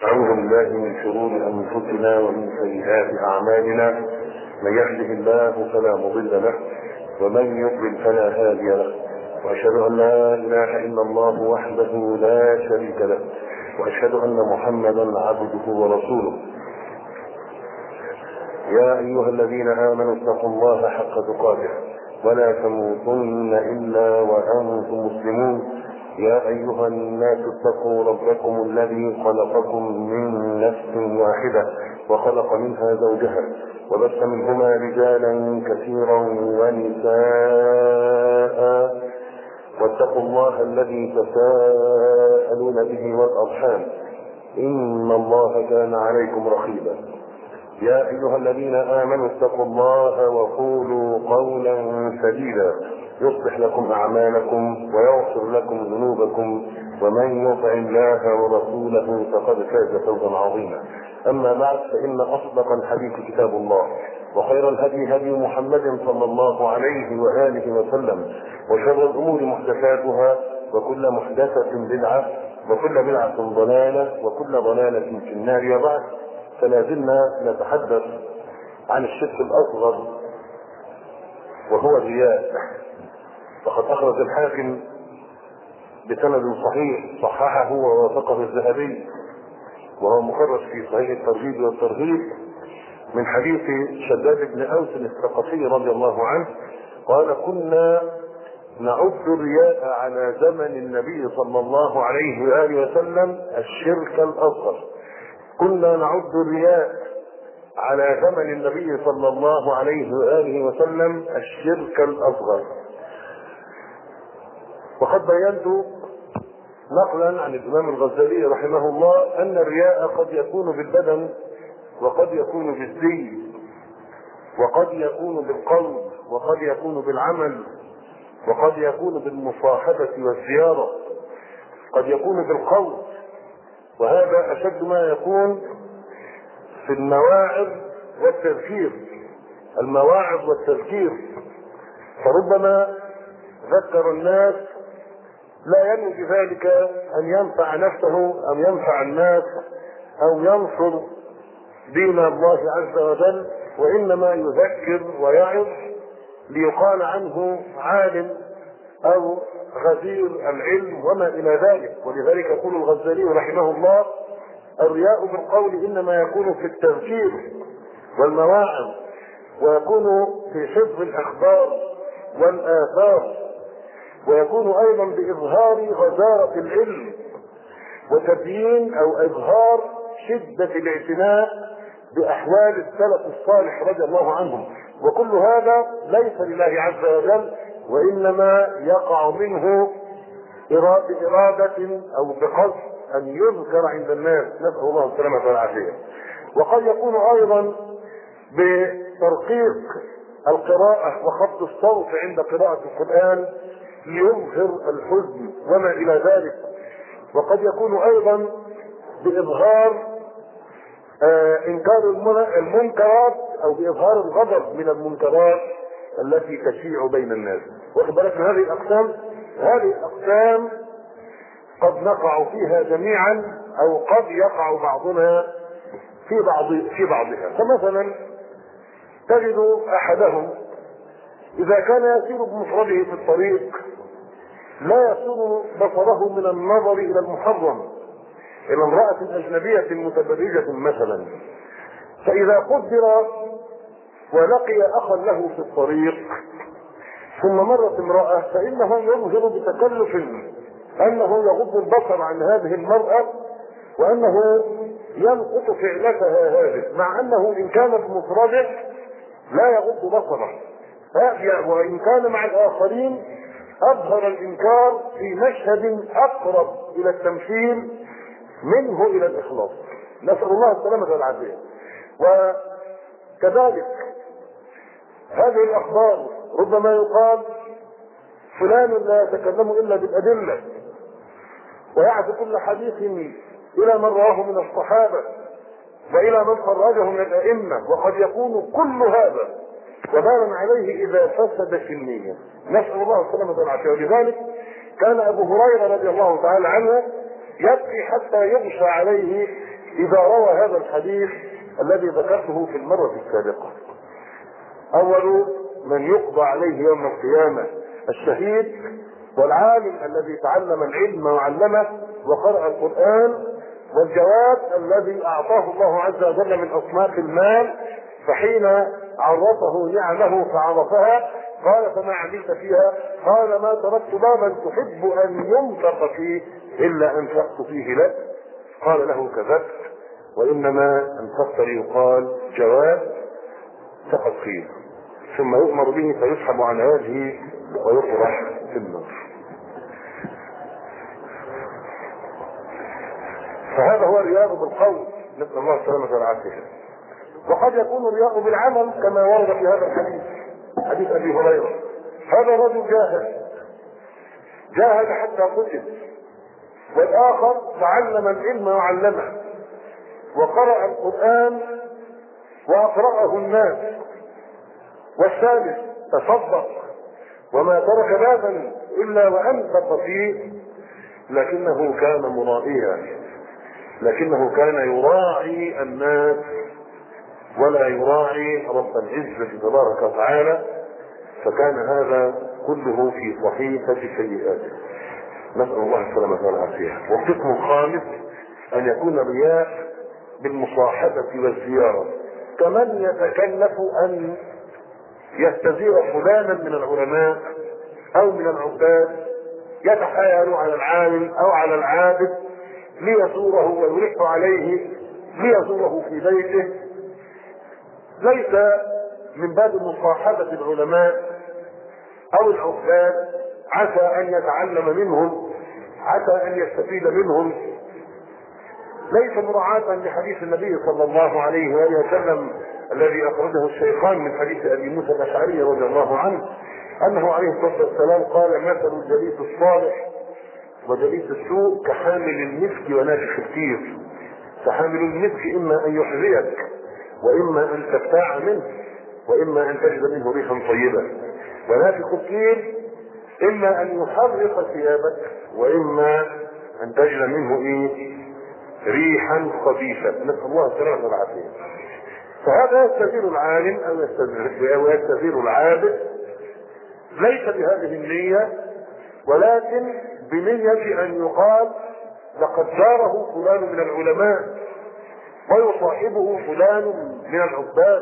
أعوذ بالله من شرور أنفسنا ومن سيئات أعمالنا، من يهده الله فلا مضل له ومن يضلل فلا هادي له، وأشهد أن لا إله إلا الله وحده لا شريك له، وأشهد أن محمدا عبده ورسوله. يا أيها الذين آمنوا اتقوا الله حق تقاته ولا تموتن إلا وأنتم مسلمون. يا أيها الناس اتقوا ربكم الذي خلقكم من نفس واحدة وخلق منها زوجها وبث منهما رجالا كثيرا ونساء، واتقوا الله الذي تساءلون به والأرحام إن الله كان عليكم رقيبا. يا أيها الذين آمنوا اتقوا الله وقولوا قولا سديدا يصلح لكم أعمالكم ويغفر لكم ذنوبكم، ومن يطع الله ورسوله فقد فاز فوزا عظيما. أما بعد، فإن أصدق الحديث كتاب الله، وخير الهدي هدي محمد صلى الله عليه وآله وسلم، وشر الأمور محدثاتها، وكل محدثة بدعة، وكل بدعة ضلالة، وكل ضلالة في النار. وبعد، فلا زلنا نتحدث عن الشرك الأصغر وهو الرياء. وقد أخرج الحاكم بسند صحيح صححه ووافقه الذهبي، وهو مخرج في صحيح الترغيب والترهيب من حديث شداد بن أوس الثقفي رضي الله عنه قال: كنا نعد الرياء على زمن النبي صلى الله عليه وآله وسلم الشرك الأصغر. كنا نعد الرياء على زمن النبي صلى الله عليه وآله وسلم الشرك الأصغر. وقد بينت نقلا عن الإمام الغزالي رحمه الله أن الرياء قد يكون بالبدن، وقد يكون بالزي، وقد يكون بالقول، وقد يكون بالعمل، وقد يكون بالمصاحبة والزيارة، قد يكون بالقول، وهذا أشد ما يكون في المواعظ والتذكير. المواعظ والتذكير، فربما ذكر الناس لا ينوي بذلك أن ينفع نفسه أو ينفع الناس أو ينصر دين الله عز وجل، وإنما يذكر ويعظ ليقال عنه عالم أو غزير العلم وما إلى ذلك. ولذلك يقول الغزالي رحمه الله: الرياء بالقول إنما يكون في التذكير والمواعظ، ويكون في حفظ الأخبار والآثار، ويكون أيضا بإظهار غزارة العلم وتبيين أو إظهار شدة الاعتناء بأحوال السلف الصالح رضي الله عنهم. وكل هذا ليس لله عز وجل، وإنما يقع منه بإرادة أو بقصد أن يذكر عند الناس، نسأل الله السلامة والعافية. وقد يكون أيضا بترقيق القراءة وخفض الصوت عند قراءة القرآن ليظهر الحزن وما إلى ذلك. وقد يكون أيضا بإظهار إنكار المنكرات أو بإظهار الغضب من المنكرات التي تشيع بين الناس. واخد بالك من هذه الأقسام؟ هذه الأقسام قد نقع فيها جميعا، أو قد يقع بعضنا في بعضها. فمثلا تجد أحدهم إذا كان يسير بمفرده في الطريق لا يصون بصره من النظر إلى المحرم، إلى امرأة أجنبية متبرجة مثلا، فإذا قدر ولقي أخا له في الطريق ثم مرت امرأة، فإنه يظهر بتكلف أنه يغض البصر عن هذه المرأة، وأنه ينقط فعلتها هذه، مع أنه إن كان بمفرده لا يغض بصره، وإن كان مع الآخرين أظهر الإنكار في مشهد أقرب إلى التمثيل منه إلى الإخلاص. نسأل الله السلامة والعافية. وكذلك هذه الأخبار ربما يقال فلان لا يتكلم إلا بالأدلة، ويعزو كل حديث إلى من رواه من الصحابة وإلى من خرجه من الأئمة، وقد يكون كل هذا وبالا عليه إذا فسد في النية. نسأل الله السلامة والعافية. ولذلك كان أبو هريرة رضي الله تعالى عنه يبكي حتى يغشى عليه إذا روى هذا الحديث الذي ذكرته في المرة السابقة. أول من يقضى عليه يوم القيامة الشهيد، والعالم الذي تعلم العلم وعلمه وقرأ القرآن، والجواد الذي أعطاه الله عز وجل من أصناف المال، فحين عرفه نعمه فعرفها قال: فما عملت فيها؟ قال: ما تركت بابا تحب أن ينفق فيه إلا أنفقت فيه لك. قال له: كذبت، وإنما أنفقت ليقال جواد فقد قيل. ثم يؤمر به فيسحب عن وجهه ويطرح في النار. فهذا هو الرياء بالقول، نسأل الله السلامة والعافية. وقد يكون الرياء بالعمل كما ورد في هذا الحديث، حديث أبي هريرة. هذا رجل جاهد حتى قتل، والآخر تعلم العلم وعلمه وقرأ القرآن وأقرأه الناس، والثالث تصدق وما ترك بابا إلا وأنفق فيه، لكنه كان مرائيا، لكنه كان يراعي الناس ولا يراعي رب العزة تبارك وتعالى، فكان هذا كله في صحيفة سيئاته. نسأل الله السلامة والعافية. والقسم الخامس أن يكون الرياء بالمصاحبة والزيارة، كمن يتكلف أن يستزير فلانا من العلماء أو من العباد، يتحايل على العالم أو على العابد ليزوره ويلح عليه ليزوره في بيته، ليس من باب مصاحبة العلماء أو العباد عسى أن يتعلم منهم، عسى أن يستفيد منهم، ليس مراعاة لحديث النبي صلى الله عليه وآله وسلم الذي أخرجه الشيخان من حديث أبي موسى الأشعري رضي الله عنه أنه عليه الصلاة والسلام قال: مثل الجليس الصالح وجليس السوء كحامل المسك ونافخ الكير. فحامل المسك إما أن يحذيك، وإما أن تبتاع منه، وإما أن تجد منه ريحا طيبة. ونافخ الكير إما أن يحرق ثيابك، وإما أن تجد منه ريحا خبيثة. نسأل الله السلامة والعافية. فهذا يستزير العالم أو يستزير العابد ليس بهذه النية، ولكن بنية أن يقال: لقد زاره فلان من العلماء، ويصاحبه فلان من العباد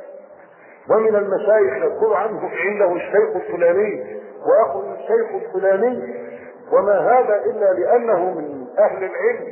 ومن المشايخ، يذكر عنه عنده الشيخ الفلاني وأخو الشيخ الفلاني، وما هذا إلا لأنه من أهل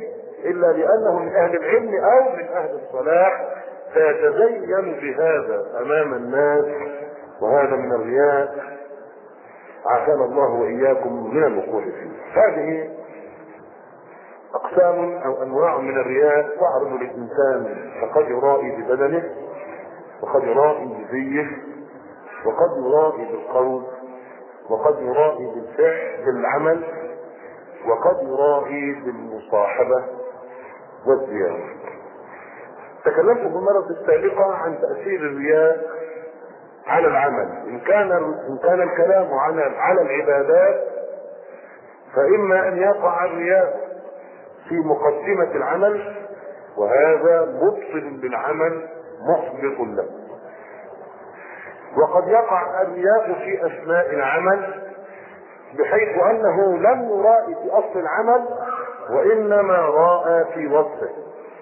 العلم أو من أهل الصلاح، فيتزين بهذا أمام الناس، وهذا من الرياء، عافانا الله وإياكم من الوقوع فيه. هذه أقسام أو أنواع من الرياء تعرض للإنسان، فقد يرائي ببدنه، وقد يرائي بزيه، وقد يرائي بالقول، وقد يرائي بالفعل بالعمل، وقد يرائي بالمصاحبة والزيارة. تكلمت في المرة السابقة عن تأثير الرياء على العمل. إن كان الكلام على العبادات، فإما أن يقع الرياء في مقدمة العمل، وهذا مبطل بالعمل محبط له. وقد يقع الرياء في أثناء العمل، بحيث أنه لم يرائي في أصل العمل، وإنما رأى في وصفه.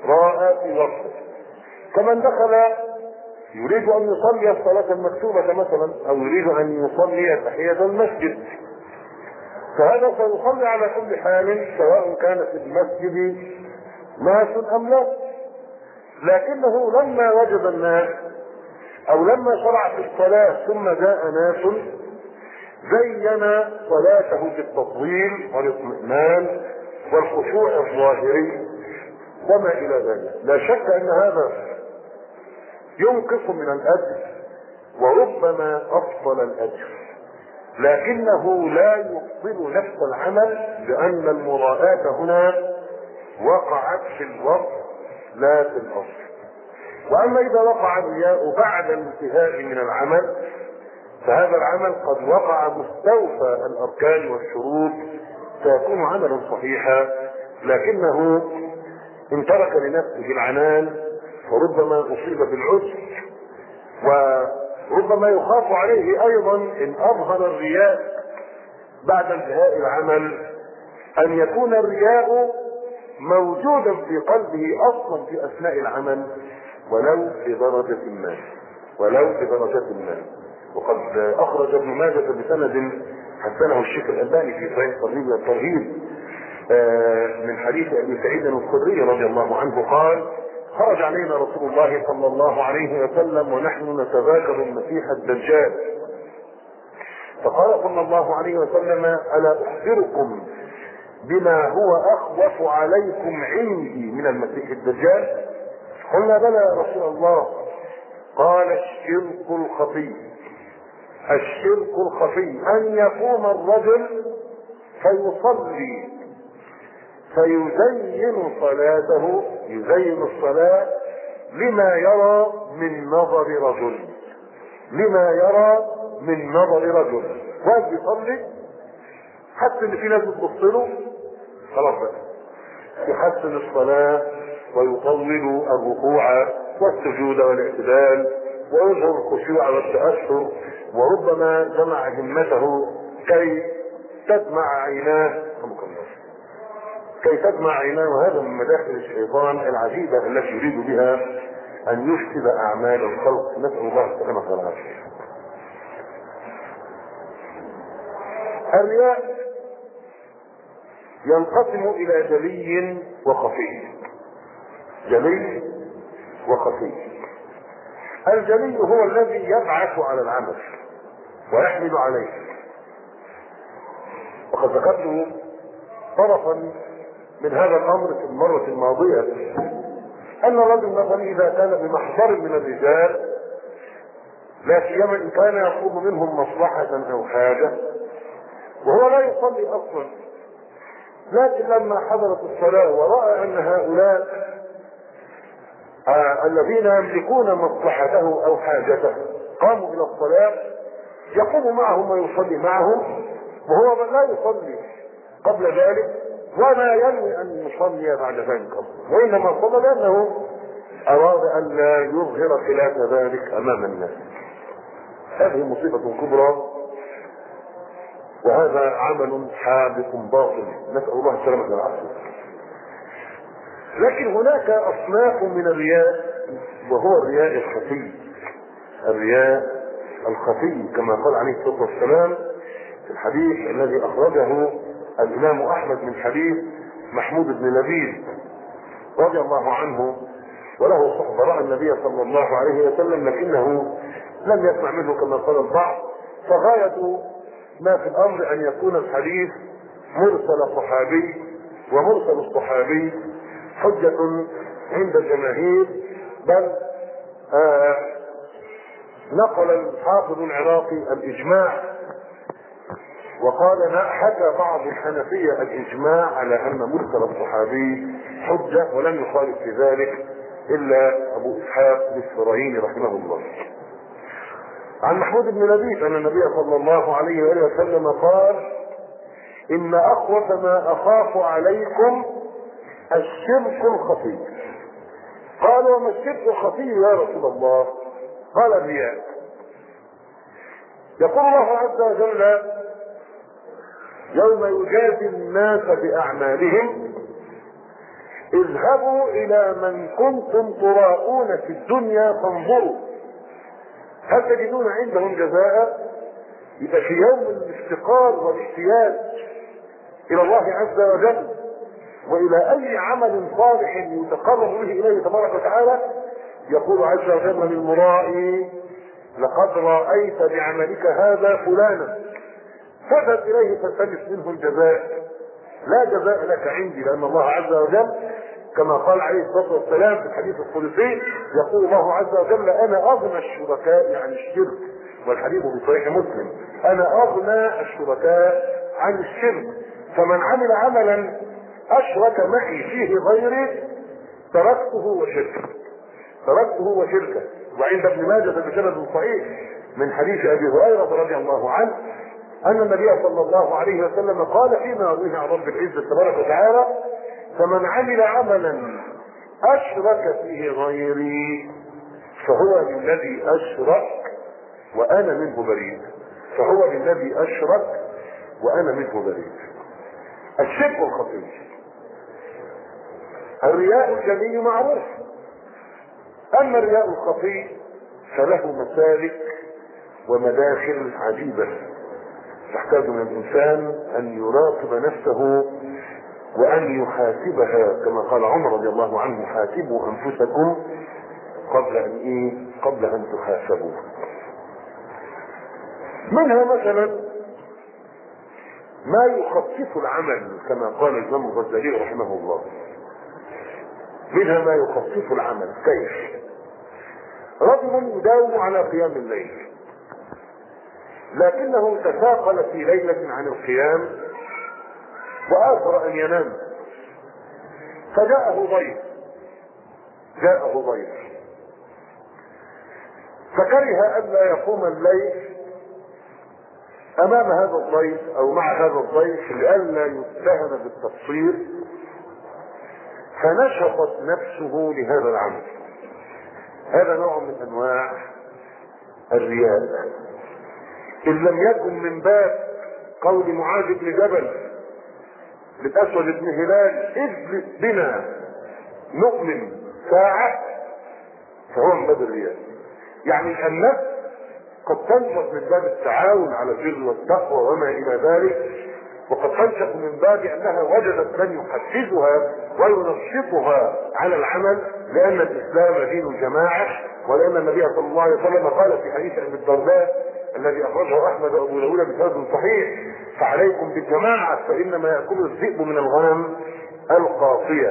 كمن دخل يريد أن يصلي الصلاة المكتوبة مثلا، أو يريد أن يصلي تحية المسجد، فهذا سيصلي على كل حال سواء كان في المسجد ناس أم لا، لكنه لما وجد الناس أو لما شرع في الصلاة ثم جاء ناس، زين صلاته بالتطويل والاطمئنان والخشوع الظاهري وما إلى ذلك. لا شك أن هذا ينقص من الأجر، وربما أفضل الأجر، لكنه لا يبطل نفس العمل، لأن المراءة هنا وقعت في الوقت لا في الأصل. وأما إذا وقع الرياء بعد الانتهاء من العمل، فهذا العمل قد وقع مستوفى الأركان والشروط، فيكون عملا صحيحا، لكنه إن ترك لنفسه العنان فربما أصيب بالعسر، وربما يخاف عليه أيضا إن أظهر الرياء بعد انتهاء العمل أن يكون الرياء موجودا في قلبه أصلا في أثناء العمل ولو بدرجة ما. وقد أخرج ابن ماجه بسند حسنه الشيخ الألباني في صحيح الترغيب والترهيب من حديث أبي سعيد الخدري رضي الله عنه قال: خرج علينا رسول الله صلى الله عليه وسلم ونحن نتذاكر المسيح الدجال، فقال صلى الله عليه وسلم: ألا أخبركم بما هو أخوف عليكم عندي من المسيح الدجال؟ قلنا: بلى يا رسول الله. قال: الشرك الخفي أن يقوم الرجل فيصلي فيزين صلاته، يزين الصلاة لما يرى من نظر رجل، واحد بيصلي حتى ان في ناس بتبص له، خلاص بقى يحسن الصلاة ويطول الركوع والسجود والاعتدال ويظهر الخشوع والتأثر، وربما جمع همته كي تدمع عيناه، وهذا من مداخل الشيطان العجيبة التي يريد بها أن يفسد أعمال الخلق. نسأل الله السلامة والعافية. الرياء ينقسم إلى جلي وخفي. الجلي هو الذي يبعث على العمل ويحمل عليه، وقد ذكرت طرفا من هذا الامر في المرة الماضية، ان الرجل مثلا اذا كان بمحضر من الرجال، لا سيما ان كان يقوم منهم مصلحة او حاجة وهو لا يصلي اصلا، لكن لما حضرت الصلاة ورأى ان هؤلاء الذين يملكون مصلحته او حاجته قاموا الى الصلاة، يقوم معهم ويصلي معهم وهو لا يصلي قبل ذلك وما ينوي ان يصلي بعد ذلك، وانما صلى لانه اراد ان لا يظهر خلاف ذلك امام الناس. هذه مصيبة كبرى، وهذا عمل حابط باطل، نسأل الله السلامة والعافية. لكن هناك اصناف من الرياء، وهو الرياء الخفي كما قال عليه الصلاة والسلام في الحديث الذي اخرجه الامام احمد من حديث محمود بن لبيد رضي الله عنه، وله صحبة رأى النبي صلى الله عليه وسلم لكنه لم يسمع منه كما قال البعض، فغاية ما في الامر ان يكون الحديث مرسل صحابي، ومرسل الصحابي حجة عند الجماهير، بل نقل الحافظ العراقي الاجماع، وقال حكى بعض الحنفية الاجماع على ان مرسل الصحابي حجة، ولم يخالف في ذلك الا ابو اسحاق الاسفرايني رحمه الله. عن محمود بن لبيد ان النبي صلى الله عليه وآله وسلم قال: ان اخوف ما اخاف عليكم الشرك الخفي. قال: وما الشرك الخفي يا رسول الله؟ قال: الرياء. يقول الله عز وجل يوم يجازي الناس باعمالهم اذهبوا الى من كنتم تراءون في الدنيا فانظروا هل تجدون عندهم جزاء. يبقى في يوم الافتقار والاحتياج الى الله عز وجل والى اي عمل صالح يتقرب به اليه تبارك وتعالى، يقول عز وجل للمرائي: لقد رأيت بعملك هذا فلانا فاذهب اليه فالتمس منه الجزاء، لا جزاء لك عندي، لان الله عز وجل كما قال عليه الصلاة والسلام في الحديث القدسي، يقول الله عز وجل: انا اغنى الشركاء عن الشرك، والحديث في صحيح مسلم: انا اغنى الشركاء عن الشرك، فمن عمل عملا اشرك معي فيه غيري تركته وشركه. وعند ابن ماجه بسند صحيح من حديث ابي هريره رضي الله عنه ان النبي صلى الله عليه وسلم قال فيما يرويه عن رب العزة تبارك وتعالى: فمن عمل عملا اشرك فيه غيري فهو للذي اشرك وانا منه بريء. فهو للذي اشرك وانا منه بريء. الشرك الخفي. الرياء الجلي معروف، اما الرياء الخفي فله مسالك ومداخل عجيبة تحتاج من الانسان ان يراقب نفسه وان يحاسبها، كما قال عمر رضي الله عنه: حاسبوا انفسكم قبل ان تحاسبوا. منها مثلا ما يخفف العمل، كما قال الإمام الغزالي رحمه الله. منها ما يخفف العمل. كيف؟ رجل يداوم على قيام الليل، لكنه تثاقل في ليلة عن القيام وآثر أن ينام، فجاءه ضيف فكره ألا يقوم الليل امام هذا الضيف او مع هذا الضيف لئلا يتهم بالتقصير، فنشطت نفسه لهذا العمل. هذا نوع من انواع الرياء، ان لم يكن من باب قول معاذ بن جبل للاسود بن هلال: اجلس بنا نؤمن ساعة، فهو من باب الرياء. يعني النفس قد تنشط من باب التعاون على البر والتقوى وما الى ذلك، وقد تنشط من باب انها وجدت من يحفزها وينشطها على العمل، لان الاسلام دين الجماعه، ولان النبي صلى الله عليه وسلم قال في حديث ابي الدرداء الذي اخرجه احمد وابو داود بسند صحيح: فعليكم بالجماعه فانما ياكل الذئب من الغنم القاصيه،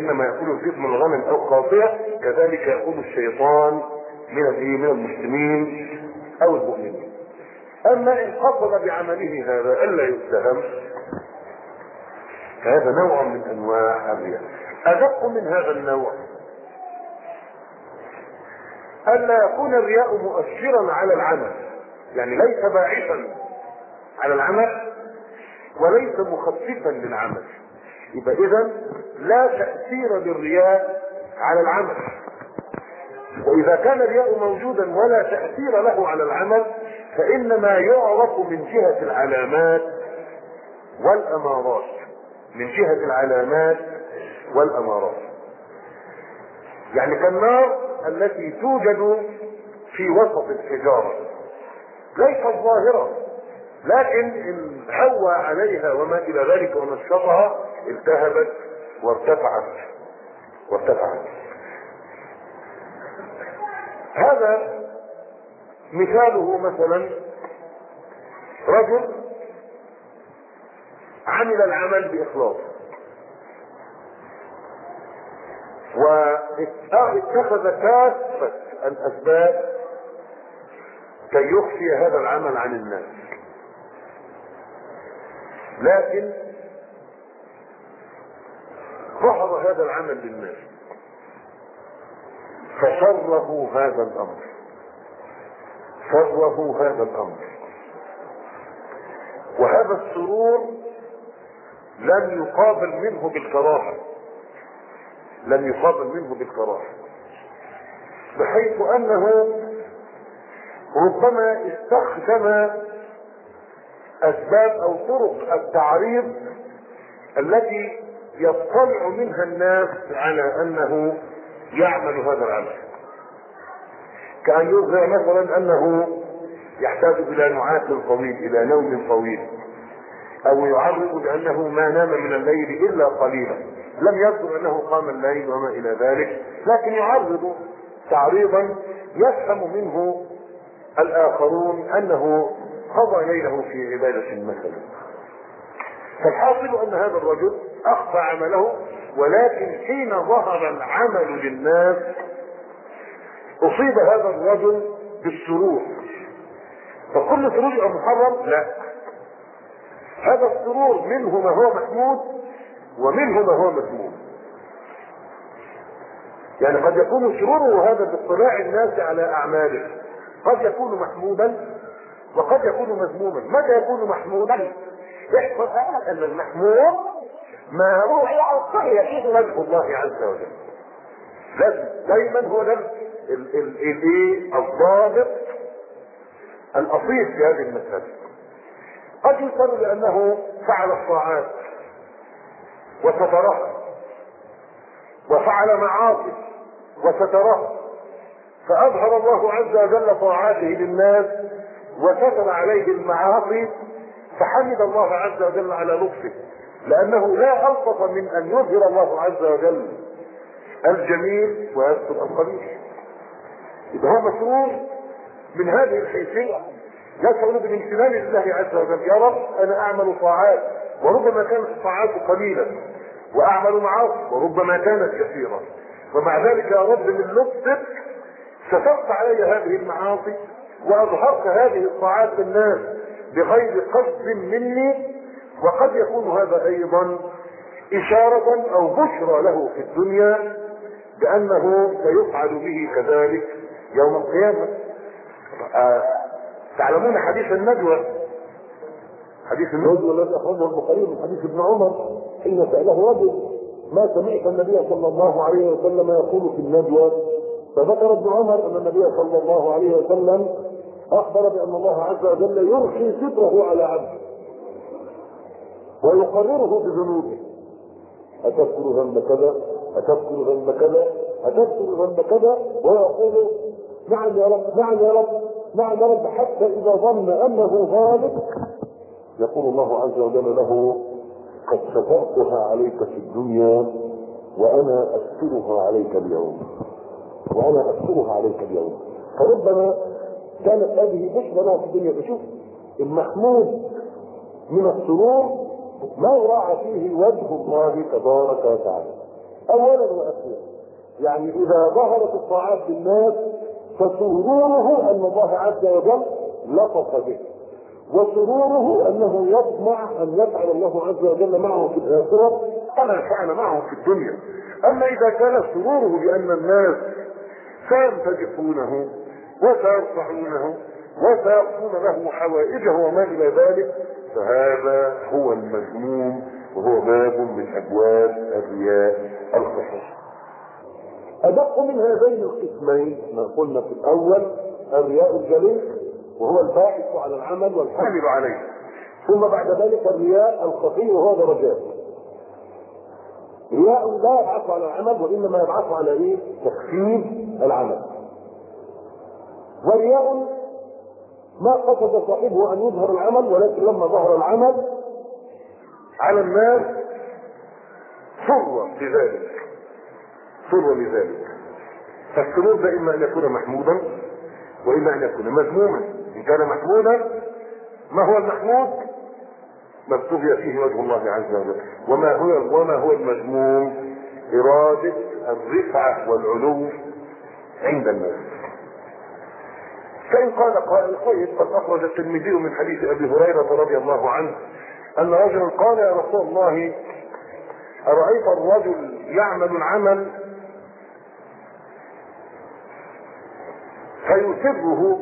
كذلك ياكل الشيطان من المسلمين او المؤمنين. اما ان قصد بعمله هذا الا يتهم فهذا نوع من انواع الرياء. ادق من هذا النوع الا يكون الرياء مؤثرا على العمل، يعني ليس باعثا على العمل وليس مخففا للعمل. يبقى اذا لا تأثير للرياء على العمل، واذا كان الرياء موجودا ولا تأثير له على العمل فانما يعرف من جهة العلامات والامارات. يعني كالنار التي توجد في وسط الحجارة ليست ظاهرة، لكن ان هوى عليها وما الى ذلك ونشطها التهبت وارتفعت. هذا مثاله مثلا رجل عمل العمل بإخلاص واتخذ كافة الأسباب كي يخفي هذا العمل عن الناس، لكن ظهر هذا العمل للناس فسره هذا الأمر، وهذا السرور لم يقابل منه بالكراهة، بحيث أنه ربما استخدم أسباب أو طرق التعريض التي يطلع منها الناس على أنه يعمل هذا العمل، كأن يظهر مثلا أنه يحتاج إلى نعاس طويل، إلى نوم طويل، أو يعرض بأنه ما نام من الليل إلا قليلا، لم يذكر أنه قام الليل وما إلى ذلك، لكن يعرض تعريضا يفهم منه الآخرون أنه قضى ليله في عبادة مثلا. فالحاصل أن هذا الرجل أخفى عمله، ولكن حين ظهر العمل للناس أصيب هذا الرجل بالسرور. فكل سرور يبقى محرم؟ لا، هذا السرور منه ما هو محمود ومنه ما هو مذموم. يعني قد يكون سروره هذا باطلاع الناس على أعماله قد يكون محمودا وقد يكون مذموما. متى يكون محمودا؟ يحصل أن المحمود ما روحي أو صحي فيه وجه الله عز وجل، لازم دايما هو ده الضابط الاصيل في هذه المسألة. قد يصر بانه فعل الطاعات وسترها، وفعل معاصي وسترها، فاظهر الله عز وجل طاعاته للناس وستر عليه المعاصي، فحمد الله عز وجل على لطفه، لانه لا الطف من ان يظهر الله عز وجل الجميل ويستر القبيح. اذا هو مسرور من هذه الحيثيه، يشعر بالامتنان لله عز وجل. يا رب انا اعمل طاعات وربما كانت الطاعات قليله، واعمل معاصي وربما كانت كثيره، ومع ذلك يا رب من لطفك سترت علي هذه المعاصي واظهرت هذه الطاعات للناس بغير قصد مني. وقد يكون هذا ايضا اشارة او بشرى له في الدنيا بانه سيفعل به كذلك يوم القيامة. تعلمون حديث الندوة، حديث الندوة الذي اخرجه البخاري من حديث ابن عمر حين سأله رجل ما سمعت النبي صلى الله عليه وسلم يقول في الندوة، فذكر ابن عمر ان النبي صلى الله عليه وسلم اخبر بان الله عز وجل يرخي ستره على عبده ويقرره بذنوبه. أتذكر ذنب كذا، أتذكر ذنب كذا، أتذكر ذنب كذا، ويقول نعم يا رب، نعم يا رب، نعم يا رب، حتى إذا ظن أنه ذلك يقول الله عز وجل له قد سترتها عليك في الدنيا وأنا أسترها عليك اليوم، وأنا أسترها عليك اليوم. فربما كانت هذه بشرى له في الدنيا. فشوف المحمود من السرور ما يراعى فيه وجه الله تبارك وتعالى اولا واخيرا. يعني اذا ظهرت الطاعات للناس فسروره ان الله عز وجل لطف به، وسروره انه يطمع ان يفعل الله عز وجل معه في الاخره كما فعل معه في الدنيا. اما اذا كان سروره بان الناس سيمتدحونه وسيرفعونه وسيقضون له حوائجه وما الى ذلك، فهذا هو المذموم، وهو باب من ابواب الرياء الخفي. ادق من هذين القسمين ما قلنا في الاول الرياء الجلي وهو الباعث على العمل والحمل عليه، ثم بعد ذلك الرياء الخفي وهو درجات. رياء لا يبعث على العمل وانما يبعث على ايه؟ تخفيف العمل. ورياء ما قصد صاحبه ان يظهر العمل، ولكن لما ظهر العمل على الناس سر بذلك، سر لذلك. فالسرور ده اما ان يكون محمودا واما ان يكون مذموما. ان كان محمودا ما هو المحمود؟ ما ابتغي فيه وجه الله عز وجل. وما هو المذموم؟ اراده الرفعه والعلو عند الناس. فإن قال قائل طيب قد أخرج الترمذي من حديث أبي هريرة رضي الله عنه أن رجلا قال يا رسول الله أرأيت الرجل يعمل العمل فيسره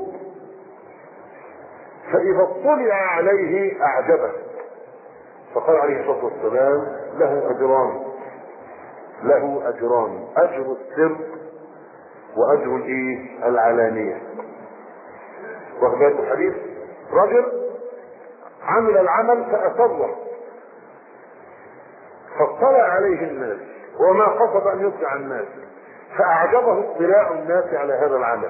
فإذا اطلع عليه أعجبه، فقال عليه الصلاة والسلام له أجران، له أجران، أجر السر وأجر العلانية. وهذا الحديث رجل عمل العمل فأسره فاطلع عليه الناس وما قصد أن يطلع الناس، فأعجبه اطلاع الناس على هذا العمل.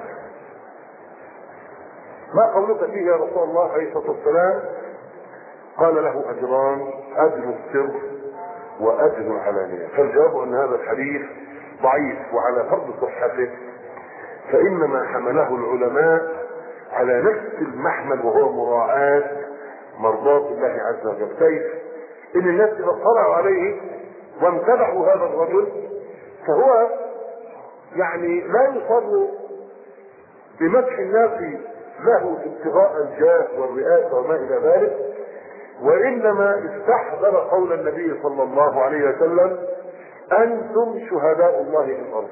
ما قولك فيه يا رسول الله عليه الصلاة والسلام؟ قال له أجران، أجر السر وأجر العلانية. فالجواب أن هذا الحديث ضعيف وعلى فرض صحته فإنما حمله العلماء على نفس المحمل وهو مراعاة مرضاة الله عز وجل. كيف؟ ان الناس اذا اطلعوا عليه وامتدحوا هذا الرجل فهو يعني لا يصر بمدح الناس له ابتغاء الجاه والرئاسة وما الى ذلك، وانما استحضر قول النبي صلى الله عليه وسلم انتم شهداء الله في الارض،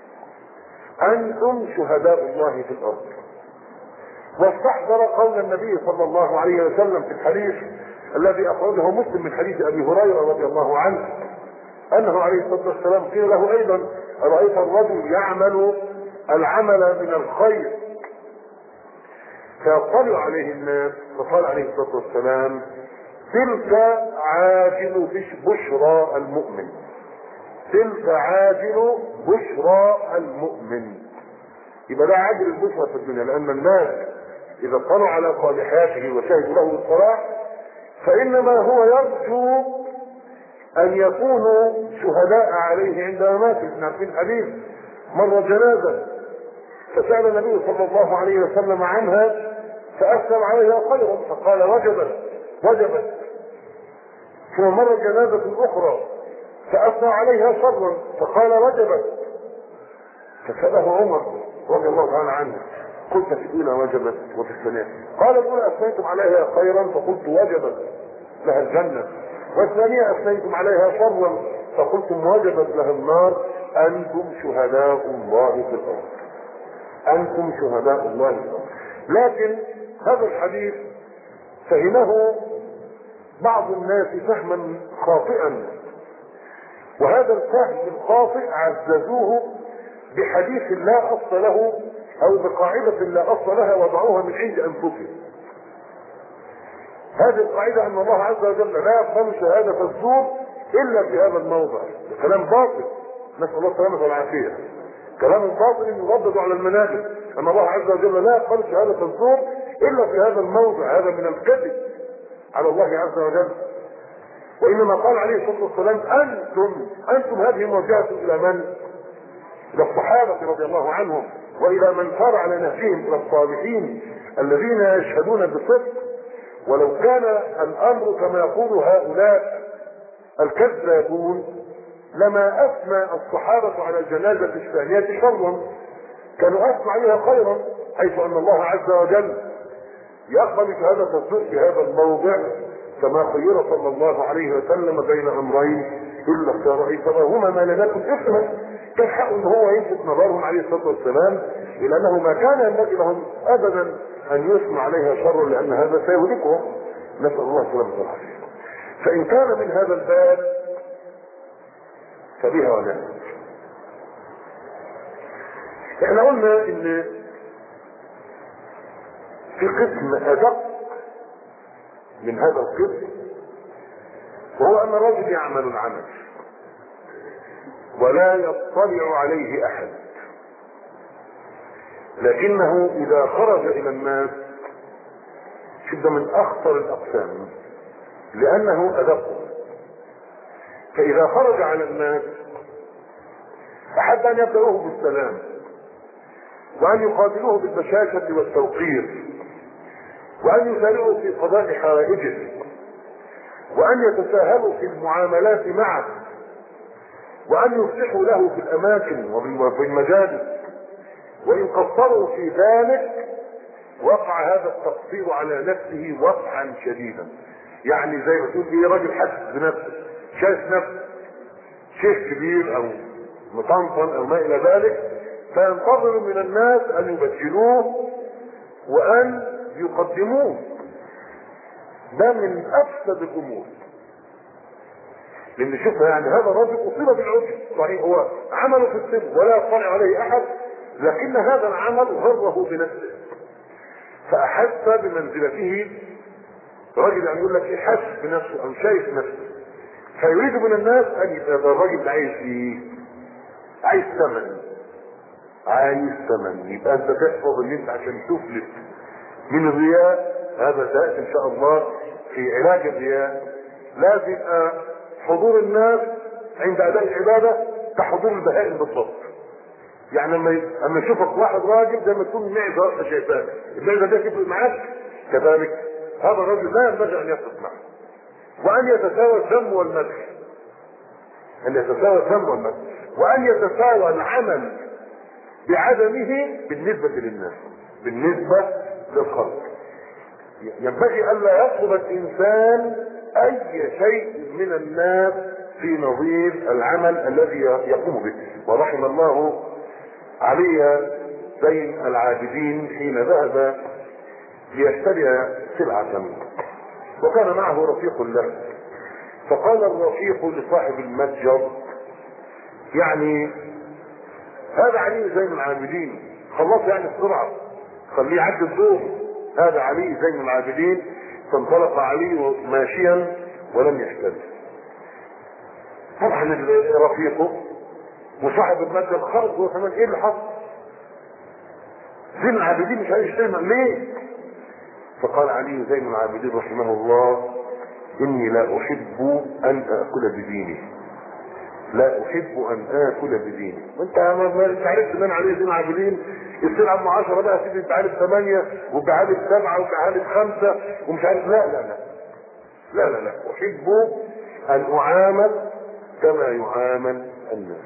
انتم شهداء الله في الارض. واستحضر قول النبي صلى الله عليه وسلم في الحديث الذي اخرجه مسلم من حديث ابي هريره رضي الله عنه انه عليه الصلاه والسلام قيل له ايضا أرأيت الرجل يعمل العمل من الخير فيطلع عليه الناس، فقال عليه الصلاة والسلام: تلك عاجل بشرى المؤمن، تلك عاجل بشرى المؤمن. يبقى ده عاجل البشرى في الدنيا، لأن الناس إذا اطلعوا على صالحاته وشهدوا له بالصلاح فإنما هو يرجو أن يكونوا شهداء عليه عند مماته. احنا عارفين حديث مر جنازة فسأل النبي صلى الله عليه وسلم عنها فأثنى عليها خيرا فقال: وجبت وجبت. ثم مر جنازة أخرى فأثنى عليها شرا فقال: وجبت. فسأله عمر رضي الله تعالى عنه: قلت في الأولى وجبت وفي الثانية؟ قال: الأولى أثنيتم عليها خيرا فقلت وجبت لها الجنة، والثانية أثنيتم عليها شرا فقلتم وجبت لها النار. أنتم شهداء الله في الأرض، أنتم شهداء الله في الأرض. لكن هذا الحديث فهمه بعض الناس فهما خاطئا، وهذا الفهم الخاطئ عززوه بحديث لا أصل له أو بقاعدة لا أصل لها وضعوها من عند أنفسهم. هذه القاعدة أن الله عز وجل لا يقبل شهادة الزور إلا في هذا الموضع. كلام باطل، نسأل الله السلامة والعافية. كلام باطل يردد على المنابر أن الله عز وجل لا يقبل شهادة الزور إلا في هذا الموضع. هذا من الكذب على الله عز وجل. وإنما قال عليه الصلاة والسلام: أنتم هذه موجهة إلى من؟ إلى الصحابة رضي الله عنهم، وإلى من سار على نهجهم، إلى الصالحين الذين يشهدون بصدق. ولو كان الأمر كما يقول هؤلاء الكذابون لما أثنى الصحابة على الجنازة الثانية شرا، كانوا أثنى عليها خيرا، حيث أن الله عز وجل يقبل شهادة الصدق في هذا الموضع كما خير صلى الله عليه وسلم بين أمرين إلا اختار فهما ما لم يكن إثما. كان حق ان هو يلفت نظرهم عليه الصلاه والسلام الى انه ما كان ينبغي لهم ابدا ان يثنى عليها شر، لان هذا سيهلكهم. نسال الله السلامه والعافيه. فان كان من هذا الباب فبها ونعمت. احنا قلنا ان في قسم ادق من هذا القسم، وهو ان الرجل يعمل العمل ولا يطلع عليه احد، لكنه اذا خرج الى الناس شد من اخطر الاقسام لانه ادق. فاذا خرج على الناس احب ان يبدأوه بالسلام، وان يقابلوه بالبشاشة والتوقير، وان يسارعوا في قضاء حوائجه، وان يتساهلوا في المعاملات معه، وأن يصلحوا له في الأماكن وفي المجالس. وإن قصروا في ذلك وقع هذا التقصير على نفسه وقعا شديدا. يعني زي ما تقول ايه، راجل حاسس بنفسه، شايف نفسه شيخ كبير أو مطنطن أو ما إلى ذلك، فينتظر من الناس أن يبجلوه وأن يقدموه. ده من أفسد الأمور. لان شوفها، يعني هذا الرجل اصيب بالعجب، صحيح هو عمله في السر ولا يطلع عليه احد، لكن هذا العمل غره بنفسه، فاحس بمنزلته. رجل يعني يقول لك ايه، حاسس بنفسه او شايف نفسه، فيريد من الناس ان يبقى الراجل ده عايز ايه؟ عايز ثمن، عايز ثمن. يبقى انت تحفظ ان انت عشان تفلت من الرياء، هذا سياتي ان شاء الله في علاج الرياء، لازم يبقى حضور الناس عند اداء العباده كحضور البهائم بالضبط. يعني لما يشوفك واحد راجل زي ما تكون معزه واقفه شايفاك، المعزه ده تفرق معاك، كذلك هذا الرجل لا ينبغي ان يفرق معه. وان يتساوى الذم والمدح، ان يتساوى الذم والمدح، وان يتساوى العمل بعدمه بالنسبه للناس، بالنسبه للخلق. ينبغي الا يطلب الانسان اي شيء من الناس في نظير العمل الذي يقوم به. ورحم الله علي زين العابدين حين ذهب ليشتري سلعة، وكان معه رفيق له، فقال الرفيق لصاحب المتجر: يعني هذا علي زين العابدين، خلص يعني بسرعه، خليه يعدي الدور، هذا علي زين العابدين. فانطلق علي ماشيا ولم يحتل. طبعا رفيقه وصاحب المادة خرج هو كمان، ايه اللي حصل؟ زين العابدين مش عايز يشتغل ليه؟ فقال علي زين العابدين رحمه الله: اني لا احب ان اكل بديني، لا احب ان اكل بديني. وانت ما عرفت من علي زين العابدين؟ يصير عم 10 بقى تيجي تعالج 8 وبعالج 7 وبعالج 5 ومش عارف. لا لا لا لا لا لا، احب ان اعامل كما يعامل الناس.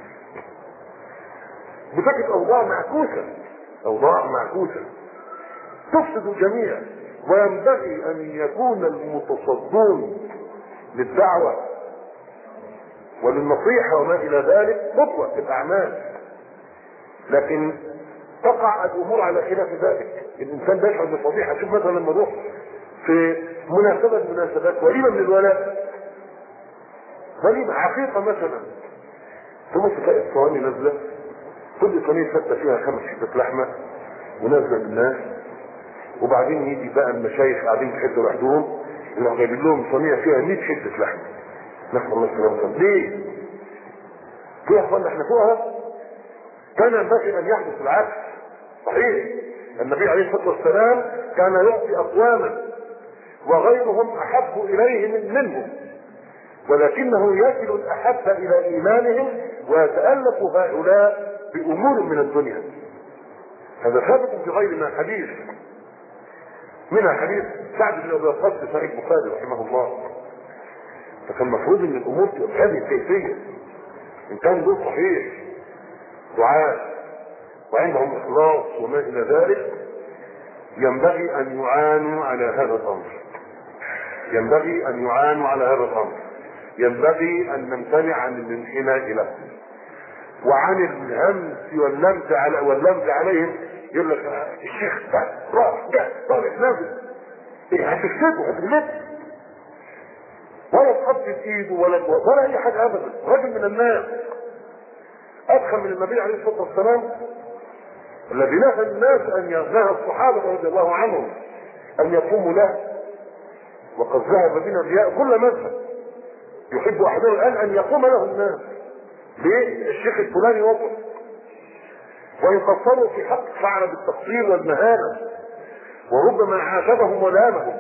بتجد اوضاع معكوسه، اوضاع معكوسه تفسد الجميع. وينبغي ان يكون المتصدون للدعوه وللنصيحه وما الى ذلك قدوه في الاعمال، لكن تقع الامور على خلاف ذلك. الانسان بيشعر بالفضيحه. شوف مثلا لما نروح في مناسبات وليمه من الولاء، وليمه عقيقه مثلا، تبص تلاقي الصواني نازله، كل صينيه فتة فيها 5 حتت لحمه ونازله للناس، وبعدين يجي بقى المشايخ قاعدين في حته لوحدهم يروحوا جايبين لهم صينيه فيها 100 حته لحمه. نسال الله السلامه. ليه؟ يا اخوانا احنا فوقها. كان ينبغي ان يحدث العكس. صحيح النبي عليه الصلاه والسلام كان يعطي اقواما وغيرهم احب اليه منهم، ولكنه يصل الاحب الى ايمانهم ويتالف هؤلاء بامور من الدنيا. هذا ثابت في غير ما حديث، منها حديث سعد بن ابي وقاص في صحيح البخاري رحمه الله. فكان المفروض ان الامور تبقى بهذه الكيفيه. ان كان دول صحيح دعاء وعندهم اخلاص وما الى ذلك، ينبغي ان يعانوا على هذا الامر، ينبغي ان يعانوا على هذا الامر، ينبغي ان نمتنع عن الانحناء له وعن الهمس واللمس عليهم. يقول لك الشيخ راح جاء طالع نازل، ايه هتكسبه ولا تحط في ايده ولا اي حاجه ابدا. رجل من الناس ادخل من النبي عليه الصلاه والسلام الذي نهى الناس نهى الصحابه رضي الله عنهم ان يقوموا له، وقد ذهب بنا الرياء كل مذهب يحب احدهم الان ان يقوم له الناس. ليه؟ الشيخ الفلاني وقف، وان قصروا في حق فعل بالتقصير والمهانه وربما عاتبهم ولامهم.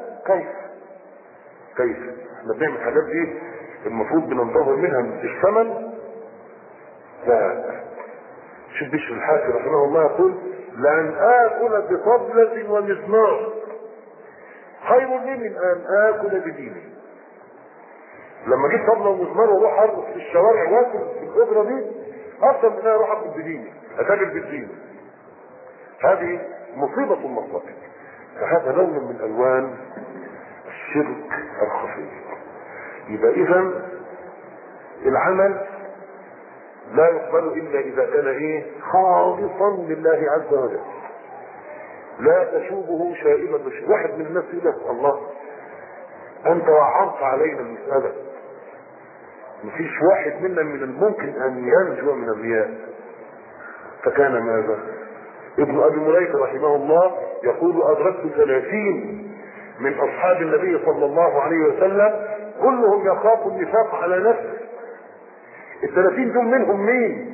كيف احنا بنعمل الحاجات دي المفروض بننتظر منها الثمن؟ لا. شوف بشر الحافي رحمه الله يقول: لان اكل بطبلة ومزمار خير لي من ان اكل بديني. لما جيت طبلة ومزمار واروح ارقص في الشوارع واكل في الاجره دي افضل من ان اروح اكل بديني، اتاجر بالدين. هذه مصيبه مطلقه. فهذا لون من الوان الشرك الخفي. يبقى اذا العمل لا يقبل الا اذا كان خالصا لله عز وجل، لا تشوبه شائبه بشيء. واحد من الناس يقول لك: الله انت وعرضت علينا المساله، مفيش واحد منا من الممكن ان ينجو من الرياء. فكان ماذا؟ ابن ابي مليكه رحمه الله يقول: ادركت 30 من اصحاب النبي صلى الله عليه وسلم كلهم يخاف النفاق على نفسه. ال30 دول منهم مين؟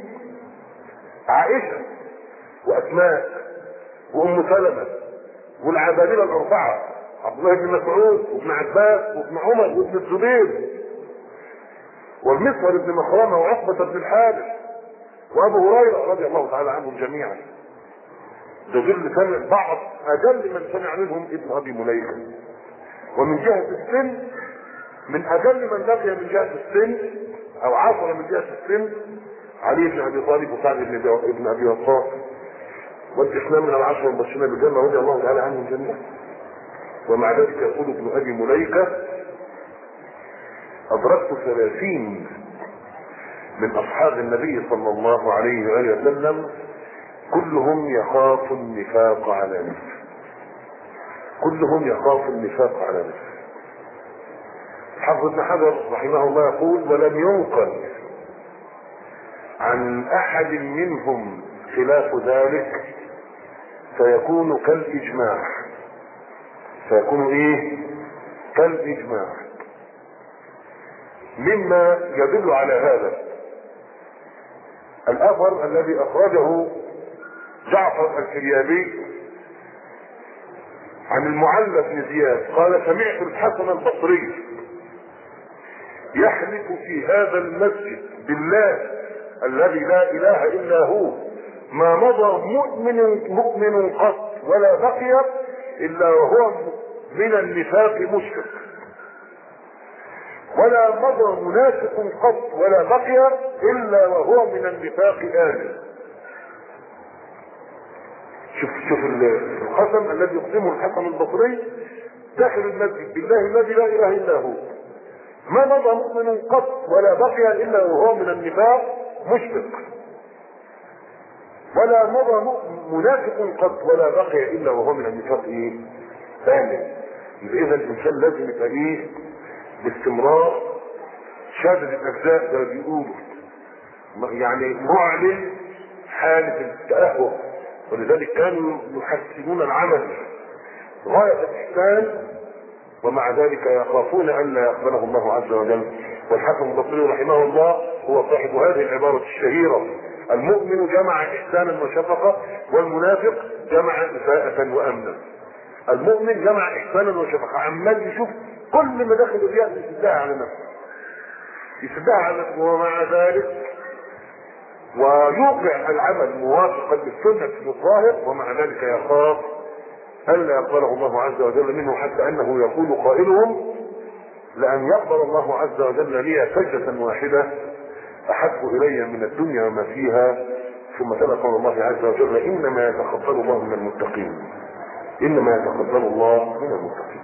عائشه واسماء وام سلمه والعبادله الاربعه، عبد الله بن مسعود وابن عباس وابن عمر وابن الزبير والمسور بن مخرمه وعقبه بن الحارث وابو هريره رضي الله تعالى عنهم جميعا. ده اللي سمع بعض اجل من سمع منهم ابن ابي مليكه. ومن جهه السن من اجل من لقي من جهه السن او عاصر من جهه السن علي بن ابي طالب وسعد بن ابي وقاص، والاسلام من العشره المبشرين بالجنه رضي الله تعالى عنهم جميعا. ومع ذلك يقول ابن ابي مليكه: ادركت 30 من اصحاب النبي صلى الله عليه واله وسلم كلهم يخاف النفاق على نفسه، كلهم يخاف النفاق على نفسه. حافظ ابن حجر رحمه الله يقول: ولم ينقل عن احد منهم خلاف ذلك فيكون كالإجماع. فيكون ايه؟ كالإجماع. مما يدل على هذا الأثر الذي أخرجه جعفر الفريابي عن المعلى بن زياد قال: سمعت الحسن البصري يحلف في هذا المسجد بالله الذي لا اله الا هو ما مضى مؤمن قط ولا بقي الا وهو من النفاق مشرك، ولا مضى منافق قط ولا بقي الا وهو من النفاق آمن. شوف القسم الذي يقسمه الحسن البصري داخل المسجد بالله الذي لا اله الا هو: ما مضى مؤمن قط ولا بقي الا وهو من النفاق مشرك، ولا مضى منافق قط ولا بقي الا وهو من النفاق آمن. اذا الانسان لازم يبقى باستمرار شادد الاجزاء زي ما بيقولوا، يعني معلن حالة التأهب. ولذلك كانوا يحسنون العمل غاية الإحسان ومع ذلك يخافون أن لا يقبله الله عز وجل. والحسن البصري رحمه الله هو صاحب هذه العبارة الشهيرة: المؤمن جمع إحسانا وشفقة، والمنافق جمع إساءة وأمنا. المؤمن جمع إحسانا وشفقة، عمال يشوف كل ما داخل الرياء يسدها على نفسه، يسدها على نفسه، ومع ذلك ويوقع العمل موافقا للسنة في الظاهر، ومع ذلك يخاف أن لا يقبله الله عز وجل منه، حتى أنه يقول قائلهم: لأن يقبل الله عز وجل لي سجدة واحدة أحب إلي من الدنيا وما فيها. ثم تلا قول الله عز وجل: إنما يتقبل الله من المتقين. إنما يتقبل الله من المتقين.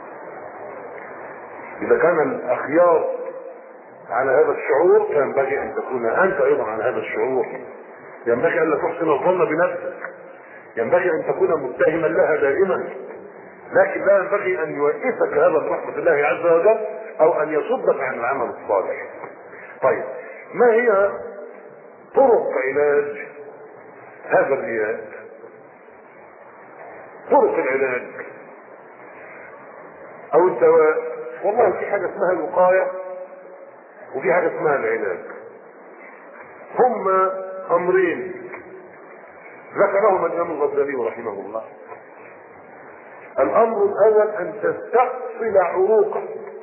إذا كان الأخيار على هذا الشعور فينبغي أن تكون أنت أيضا على هذا الشعور. ينبغي أن لا تحسن الظن بنفسك، ينبغي أن تكون متهما لها دائما، لكن لا ينبغي أن يوقفك هذا برحمة الله عز وجل أو أن يصدك عن العمل الصالح. طيب، ما هي طرق علاج هذا الرياء؟ طرق العلاج أو الدواء. والله في حاجة اسمها الوقاية وفي حاجة اسمها العلاج. هما أمرين ذكرهما الإمام الغزالي رحمه الله. الأمر الأول أن تستأصل عروقه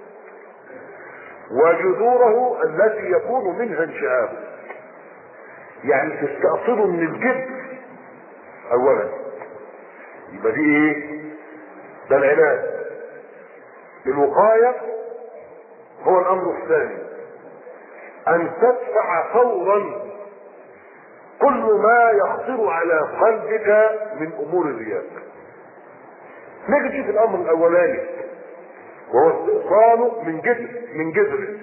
وجذوره التي يكون منها انشعابه، يعني تستأصله من الجذر أولا. يبقى دي ده العلاج. الوقاية هو الأمر الثاني، أن تدفع فورا كل ما يخطر على قلبك من أمور الرياء. نجد في الأمر الأولاني وهو استئصاله من جذر.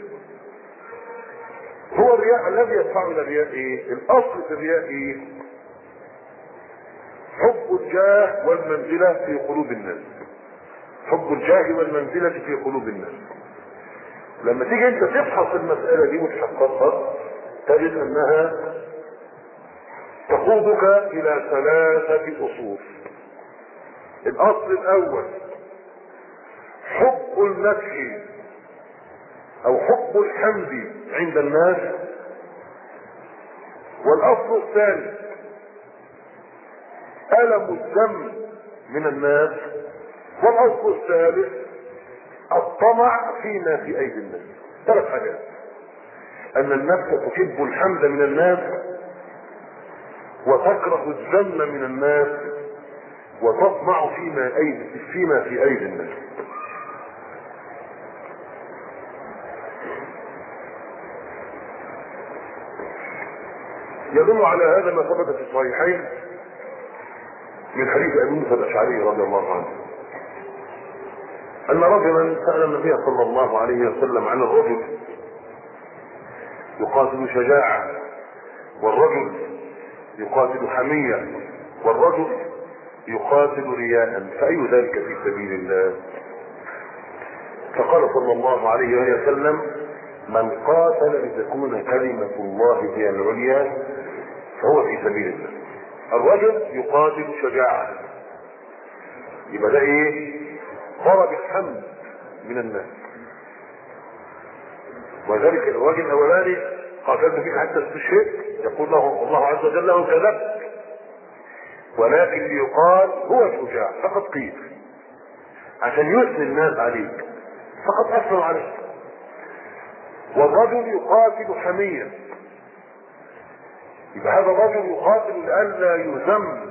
هو الرياء الذي يدفع إلى الرياء الأصل في الرياء حب الجاه والمنزلة في قلوب الناس. حب الجاه والمنزلة في قلوب الناس. لما تيجي انت تفحص المسألة دي وتحققها تجد انها تقودك الى 3 اصول. الاصل الاول حب المدح او حب الحمد عند الناس. والاصل الثاني ألم الذم من الناس. والاصل الثالث الطمع فيما في ايدي الناس. 3 حاجات: ان النفس تحب الحمد من الناس، وتكره الذم من الناس، وتطمع فيما في ايدي الناس. يدل على هذا ما ثبت في الصحيحين من حديث ابي موسى الاشعري رضي الله عنه ان رجلا سأل النبي صلى الله عليه وسلم عن الرجل يقاتل شجاعة، والرجل يقاتل حمية، والرجل يقاتل رياء، فأي ذلك في سبيل الله؟ فقال صلى الله عليه وسلم: من قاتل لتكون كلمة الله هي العليا فهو في في سبيل الله. الرجل يقاتل شجاعة، يبقى ده ايه؟ طلب الحمد من الناس. وذلك الراجل الاولاني قاتلت فيك حتى استشهدت، يقول له الله عز وجل له كذبت، ولكن ليقال هو شجاع فقد قيل، عشان يثني الناس عليك فقد اثنوا عليك. والرجل يقاتل حمية، يبقى هذا الرجل يقاتل لئلا يذم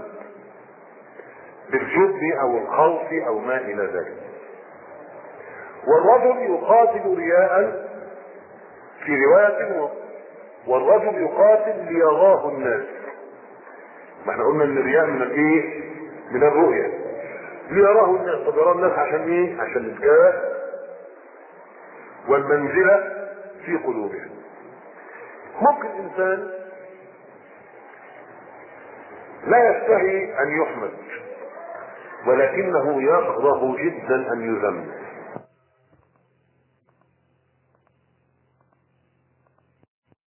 بالجبن او الخوف او ما الى ذلك. والرجل يقاتل رياء في رواية، والرجل يقاتل ليراه الناس. ما احنا قلنا ان الرياء من الايه؟ من الرؤية. ليراه الناس، طب يراه الناس عشان ايه؟ عشان الجاه والمنزلة في قلوبهم. ممكن انسان لا يستحي ان يحمد، ولكنه يكره جدا ان يذم.